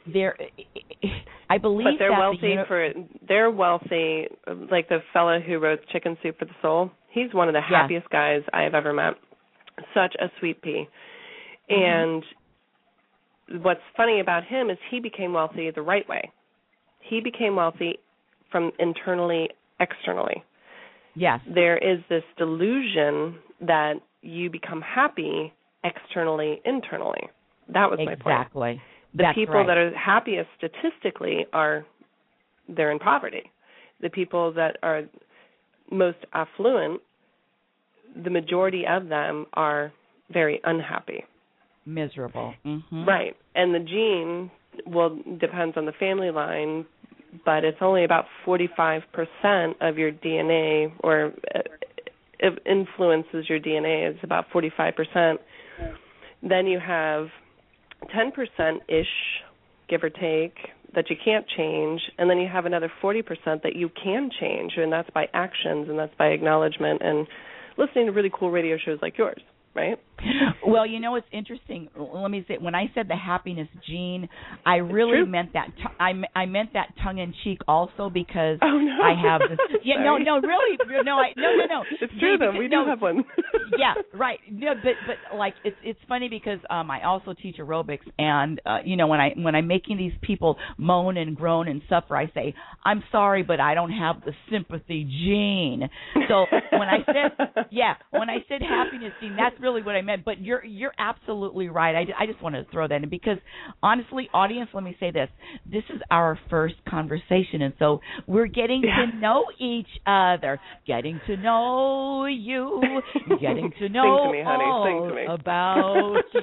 there, I believe but they're that wealthy the uni- for they're wealthy. Like the fellow who wrote Chicken Soup for the Soul, he's one of the yeah. happiest guys I have ever met. Such a sweet pea. Mm-hmm. And what's funny about him is he became wealthy the right way. He became wealthy from internally, externally. Yes. There is this delusion that you become happy externally, internally. That was exactly. my point. The That's people right. that are happiest statistically are, they're in poverty. The people that are most affluent, the majority of them are very unhappy. Miserable. Mm-hmm. Right. And the gene, well, depends on the family line, but it's only about forty-five percent of your D N A, or it influences your D N A. It's about forty-five percent. Then you have ten percent-ish, give or take, that you can't change, and then you have another forty percent that you can change, and that's by actions, and that's by acknowledgement and listening to really cool radio shows like yours, right? Well, you know, it's interesting. Let me say, when I said the happiness gene, I really meant that. T- I, I meant that tongue in cheek also, because oh, no. I have this. Yeah, no, no, really, no, I, no, no, no. It's true though. We do no, have one. yeah, right. No, but but like it's it's funny because um I also teach aerobics, and uh, you know when I when I'm making these people moan and groan and suffer, I say, I'm sorry, but I don't have the sympathy gene. So when I said yeah, when I said happiness gene, that's really what I meant. But you're you're absolutely right. I, I just wanted to throw that in because honestly, audience, let me say this: this is our first conversation, and so we're getting yeah. to know each other, getting to know you, getting to know Sing to me, honey. all Sing to me. about you.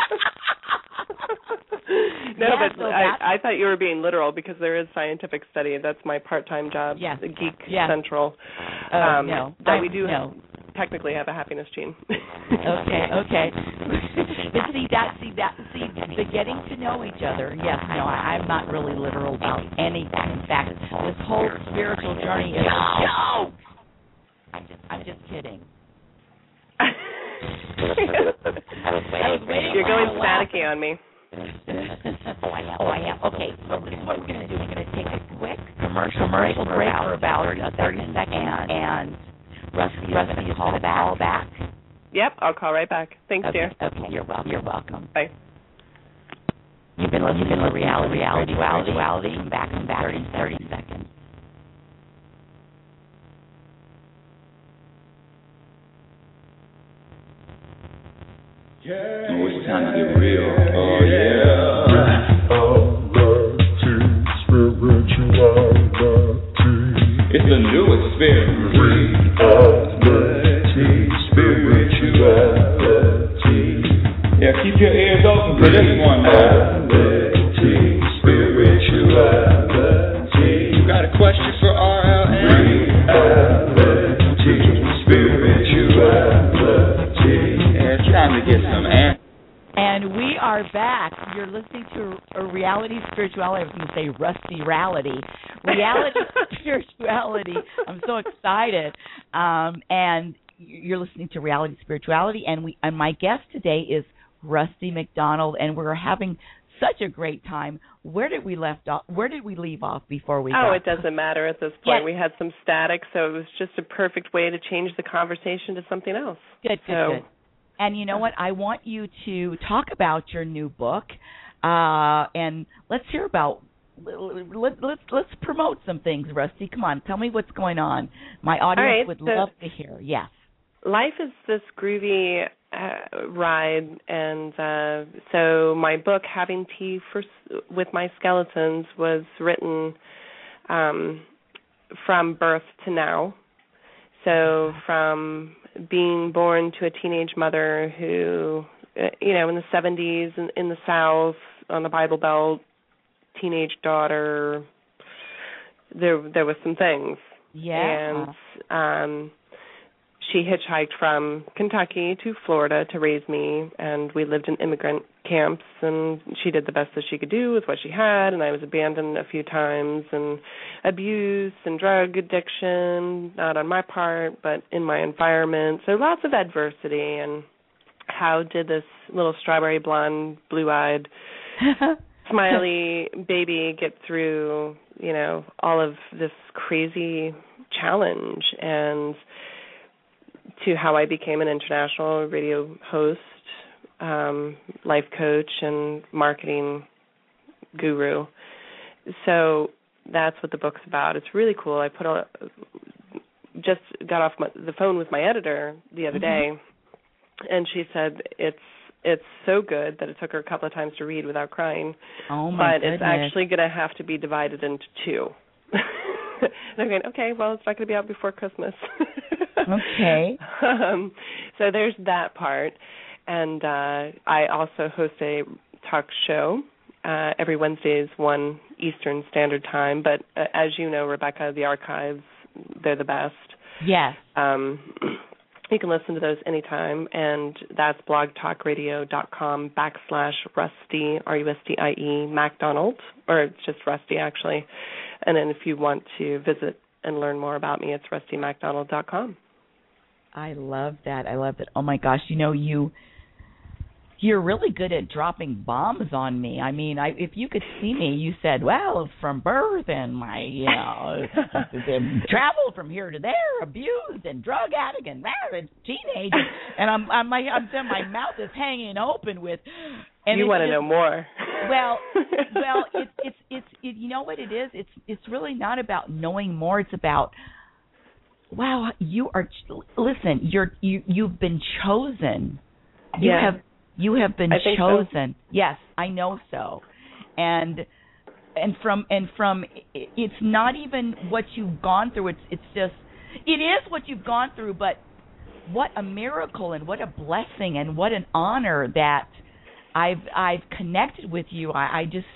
No, yeah, but so I, I thought you were being literal because there is scientific study. That's my part-time job, yes. the Geek yes. Central. Uh, um, no, that I, we do no. have, technically have a happiness gene. okay, okay. But see that, see that, see the getting to know each other. Yes, no, I, I'm not really literal about anything. In fact, this whole spiritual journey is a joke. I'm just, I'm just kidding. I was waiting You're going for a staticky on me. oh, I am. Oh, I am. Okay, so this is what we're going to do. We're going to take a quick commercial, commercial break for about thirty seconds, and, and Rusty, Rusty is going to call back. Yep, I'll call right back. Thanks, okay, dear. Okay, you're welcome. You're welcome. Bye. You've been listening to reality, reality, reality, reality. Come back, come back. thirty, thirty seconds. Yeah. Oh, it's time to get real. Oh, yeah. Reality, spirituality. It's a new experience. Reality, spirituality. Yeah, keep your ears open for this one, man. Reality, spirituality. You got a question for R L N? Reality, spirituality. Yeah, it's time to get some answers. And we are back. You're listening to a Reality Spirituality. I was going to say Rusty Reality. Reality Spirituality. I'm so excited. Um, and you're listening to Reality Spirituality. And we and my guest today is Rusty McDonald. And we're having such a great time. Where did we left off? Where did we leave off before we? Oh, got it doesn't matter at this point. Yeah. We had some static, so it was just a perfect way to change the conversation to something else. Good, good, so, good. And you know what? I want you to talk about your new book, uh, and let's hear about. Let, let's let's promote some things, Rusty. Come on, tell me what's going on. My audience right, would so love to hear. Yes. Life is this groovy uh, ride, and uh, so my book, Having Tea for, with My Skeletons, was written um, from birth to now. So from being born to a teenage mother who, uh, you know, in the seventies in, in the South on the Bible Belt, teenage daughter, there there was some things. Yeah. And um, she hitchhiked from Kentucky to Florida to raise me, and we lived in immigrant camps, and she did the best that she could do with what she had, and I was abandoned a few times, and abuse and drug addiction, not on my part, but in my environment. So lots of adversity, and how did this little strawberry blonde, blue-eyed smiley baby get through, you know, all of this crazy challenge, and to how I became an international radio host, um, life coach, and marketing guru. So that's what the book's about. It's really cool. I put a, just got off my, the phone with my editor the other day, mm-hmm. and she said it's it's so good that it took her a couple of times to read without crying. Oh my But goodness. it's actually going to have to be divided into two. And I'm going, okay, well, it's not going to be out before Christmas. Okay. Um, so there's that part. And uh, I also host a talk show. Uh, every Wednesday is one Eastern Standard Time. But uh, as you know, Rebecca, the archives, they're the best. Yes. Um, you can listen to those anytime, and that's blogtalkradio.com backslash Rusty, R U S T I E, MacDonald, or it's just Rusty, actually. And then if you want to visit and learn more about me, it's rusty macdonald dot com. I love that. I love that. Oh, my gosh. You know, you... You're really good at dropping bombs on me. I mean, I, if you could see me, you said, well, from birth and my, you know, traveled from here to there, abused and drug addict and married, teenage. And I'm, I'm, my, I'm saying my mouth is hanging open with. And you want to know more. Well, well, it's, it's, it's, it, you know what it is? It's, it's really not about knowing more. It's about, wow, you are, listen, you're, you, you've been chosen. You yeah. have, You have been I think chosen. So. Yes, I know so. And and from and from it's not even what you've gone through. It's it's just it is what you've gone through, but what a miracle and what a blessing and what an honor that I've I've connected with you. I, I just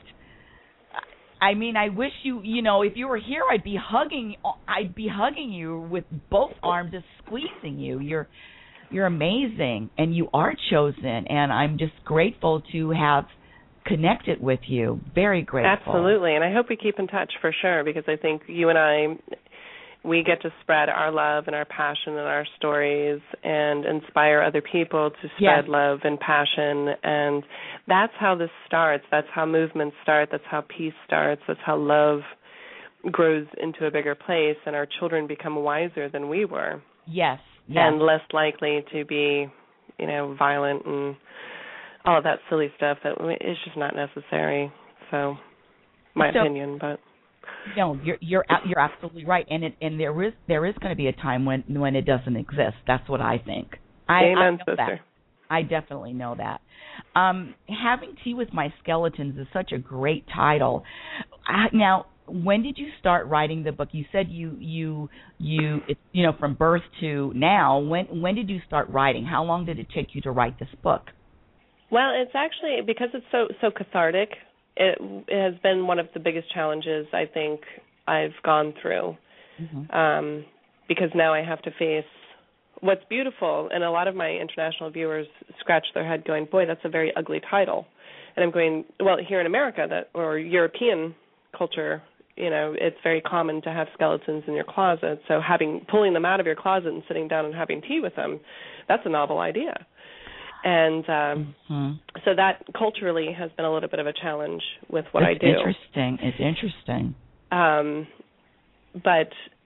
I mean, I wish you, you know, if you were here, I'd be hugging I'd be hugging you with both arms, just squeezing you. You're You're amazing, and you are chosen, and I'm just grateful to have connected with you. Very grateful. Absolutely, and I hope we keep in touch for sure, because I think you and I, we get to spread our love and our passion and our stories and inspire other people to spread yes. love and passion, and that's how this starts. That's how movements start. That's how peace starts. That's how love grows into a bigger place, and our children become wiser than we were. Yes. Yes. And less likely to be, you know, violent and all of that silly stuff that is just not necessary. So, my so, opinion, but no, you're you're you're absolutely right, and it and there is there is going to be a time when when it doesn't exist. That's what I think. I, Amen, I know sister. that. I definitely know that. Um, Having Tea with My Skeletons is such a great title. Uh, now. When did you start writing the book? You said you you you it, you know from birth to now. When when did you start writing? How long did it take you to write this book? Well, it's actually because it's so so cathartic. It, it has been one of the biggest challenges I think I've gone through, mm-hmm. um, because now I have to face what's beautiful, and a lot of my international viewers scratch their head, going, "Boy, that's a very ugly title." And I'm going, "Well, here in America, that or European culture." You know, it's very common to have skeletons in your closet. So having pulling them out of your closet and sitting down and having tea with them, that's a novel idea. And um, mm-hmm. so that culturally has been a little bit of a challenge with what it's I do. Interesting. It's interesting. Um, but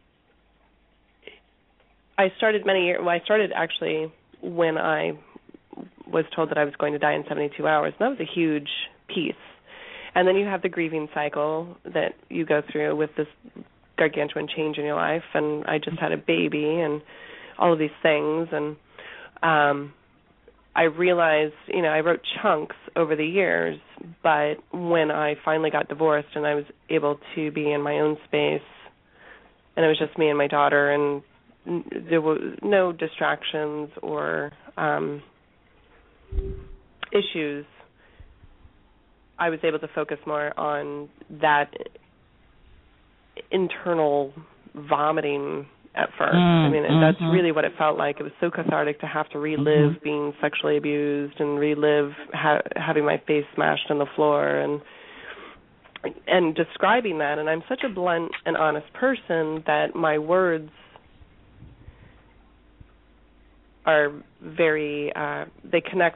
I started many years. Well, I started actually when I was told that I was going to die in seventy-two hours. And that was a huge piece. And then you have the grieving cycle that you go through with this gargantuan change in your life. And I just had a baby and all of these things. And um, I realized, you know, I wrote chunks over the years. But when I finally got divorced and I was able to be in my own space, and it was just me and my daughter, and there were no distractions or um, issues, I was able to focus more on that internal vomiting at first. Mm, I mean, mm-hmm. that's really what it felt like. It was so cathartic to have to relive mm-hmm. being sexually abused and relive ha- having my face smashed on the floor and and describing that. And I'm such a blunt and honest person that my words are very, uh, they connect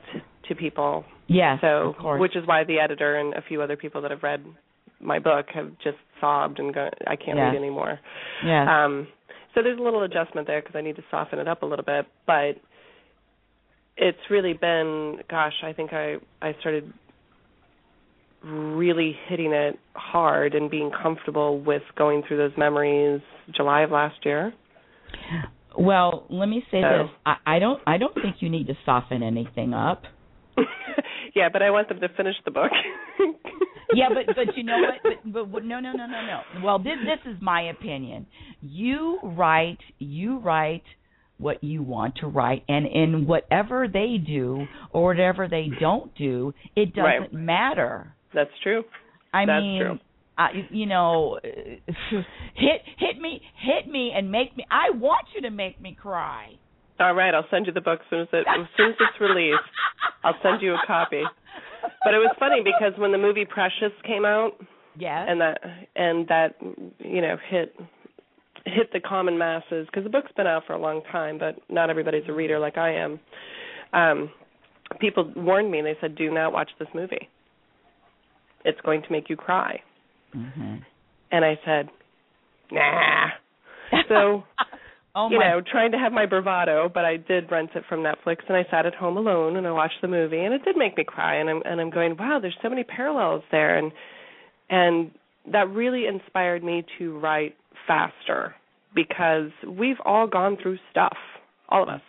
to people. Yes, so, of course. Which is why the editor and a few other people that have read my book have just sobbed and gone, I can't yes. read anymore. Yes. Um, so there's a little adjustment there because I need to soften it up a little bit. But it's really been, gosh, I think I, I started really hitting it hard and being comfortable with going through those memories July of last year. Well, let me say so. this. I, I don't I don't think you need to soften anything up. Yeah, but I want them to finish the book. Yeah, but but you know what? But, but no, no, no, no, no. Well, this this is my opinion. You write, you write what you want to write, and in whatever they do or whatever they don't do, it doesn't right. matter. That's true. I That's mean, true. I, you know, hit hit me, hit me, and make me. I want you to make me cry. All right, I'll send you the book as soon as it, as soon as it's released. I'll send you a copy. But it was funny because when the movie Precious came out, yes, and that and that you know hit hit the common masses, because the book's been out for a long time, but not everybody's a reader like I am. Um, people warned me. They said, "Do not watch this movie. It's going to make you cry." Mm-hmm. And I said, "Nah." So. Oh you my. know, trying to have my bravado, but I did rent it from Netflix, and I sat at home alone, and I watched the movie, and it did make me cry, and I'm and I'm going, wow, there's so many parallels there, and and that really inspired me to write faster, because we've all gone through stuff, all of us.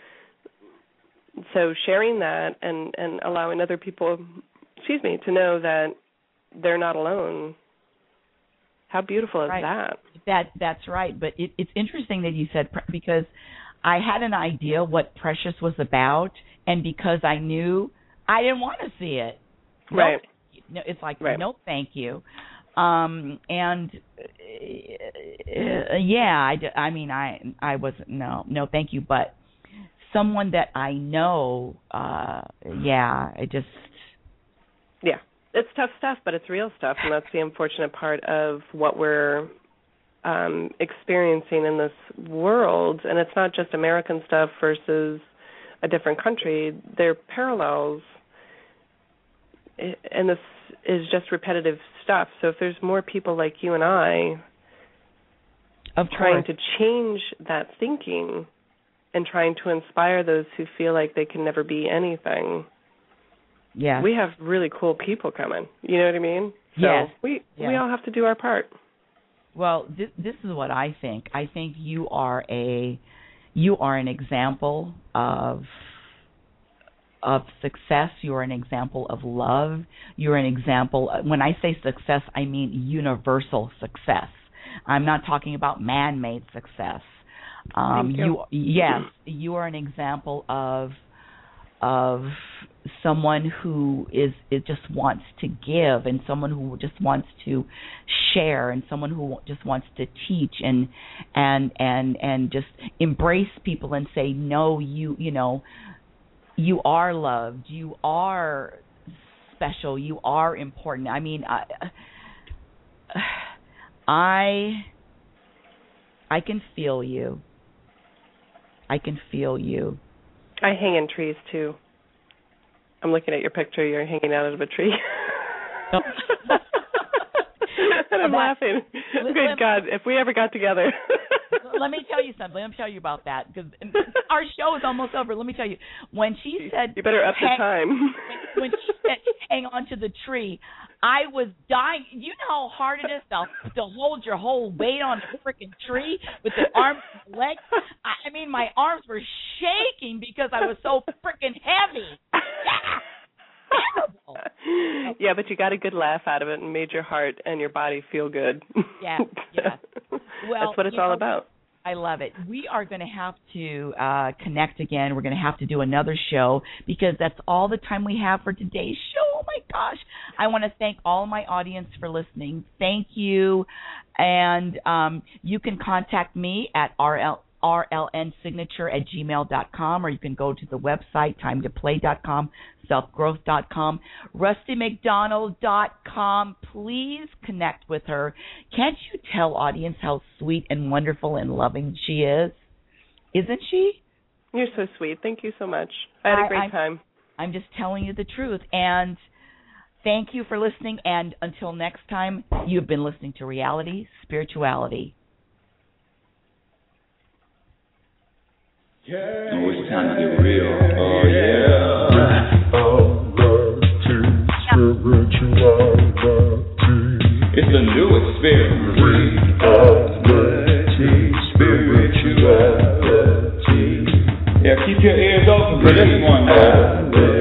So sharing that and, and allowing other people, excuse me, to know that they're not alone. How beautiful is right. that? That that's right. But it, it's interesting that you said pre- because I had an idea what Precious was about, and because I knew I didn't want to see it. Right. No, it's like right. no, thank you. Um, and uh, yeah, I, I mean, I I wasn't no no thank you, but someone that I know, uh, yeah, I just yeah. It's tough stuff, but it's real stuff, and that's the unfortunate part of what we're um, experiencing in this world. And it's not just American stuff versus a different country. They're parallels, and this is just repetitive stuff. So if there's more people like you and I of trying course. to change that thinking and trying to inspire those who feel like they can never be anything, yeah, we have really cool people coming. You know what I mean? So yes. we yes. we all have to do our part. Well, this, this is what I think. I think you are a you are an example of of success. You're an example of love. You're an example. When I say success, I mean universal success. I'm not talking about man-made success. Um, Thank you. you yes, you are an example of of someone who is it just wants to give, and someone who just wants to share, and someone who just wants to teach and and and and just embrace people and say, no, you you know, you are loved, you are special, you are important. I mean, I I I can feel you. I can feel you. I hang in trees, too. I'm looking at your picture. You're hanging out of a tree. Oh. And I'm that, laughing. let, Good let, God, if we ever got together. Let me tell you something. Let me tell you about that, because our show is almost over. Let me tell you. When she said... You better up the hang, time. When, when she said, hang on to the tree, I was dying. You know how hard it is to, to hold your whole weight on a freaking tree with the arms and legs? I, I mean, my arms were shaking because I was so freaking heavy. Yeah. Terrible. Yeah, but you got a good laugh out of it and made your heart and your body feel good. Yeah, yeah. Well, that's what it's you all know, about. I love it. We are going to have to uh, connect again. We're going to have to do another show because that's all the time we have for today's show. Oh, my gosh. I want to thank all my audience for listening. Thank you. And um, you can contact me at R L, R L N signature at gmail dot com, or you can go to the website, time to play dot com, self growth dot com, rusty mcdonald dot com. Please connect with her. Can't you tell, audience, how sweet and wonderful and loving she is? Isn't she? You're so sweet. Thank you so much. I had a great I, I, time. I'm just telling you the truth. And thank you for listening. And until next time, you've been listening to Reality Spirituality. Yeah. Oh, it's time to get real. Oh, yeah. It's the new experience. Reality Spirituality. Yeah, keep your ears open for this one, man.